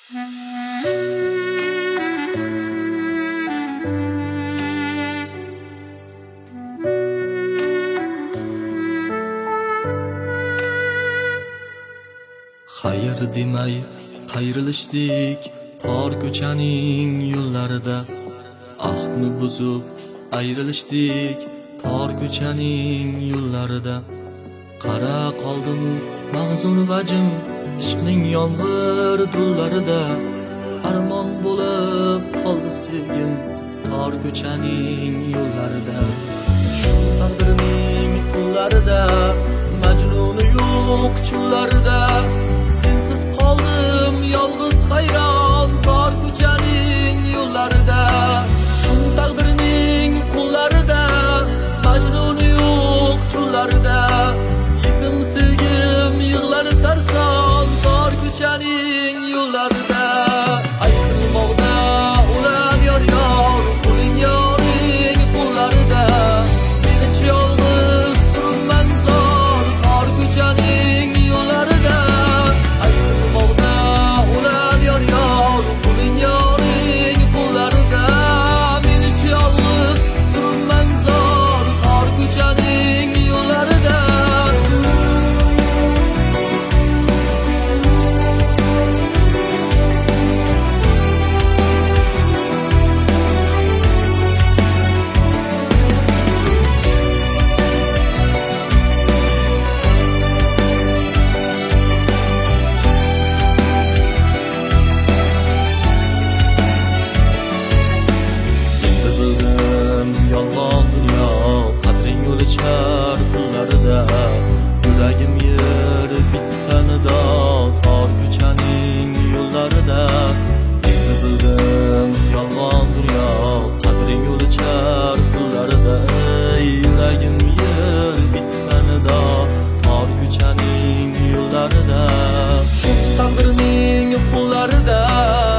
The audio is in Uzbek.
Xayr demay qayrilishdik tor ko'chaning yo'llarida, ahdni buzib ayrilishdik tor ko'chaning yo'llarida. Qara qoldim mag'zun vajim ishqning yomg'ir dullarida, armon bo'lib qoldi sevgim tor ko'chaning yo'llarida. Shu taqdirning qo'llarida, majnuni yo'q chunlarida, sensiz qoldim yolg'iz hayron tor ko'chaning yo'llarida. Shu taqdirning qo'llarida, majnuni yo'q chunlarida, yetim sevgim yig'lar sarson tor ko'chaning yo'llarida. Aytilmoqda ular yor-yor, uning yoring qo'llarida, menichi yolg'iz turibman zor tor ko'chaning yo'llarida. Aytilmoqda ular yor-yor, uning yoring qo'llarida, menichi yolg'iz turibman zor tor ko'chaning yo'llarida. Yolg'on dunyo, qadring o'lchar pullarida, yuragim yer bittanida tor ko'chaning yo'llarida. Endi bildim yolg'on dunyo, qadring o'lchar pullarida, yuragim yer bittanida tor ko'chaning yo'llarida. Shu taqdirning qo'llarida,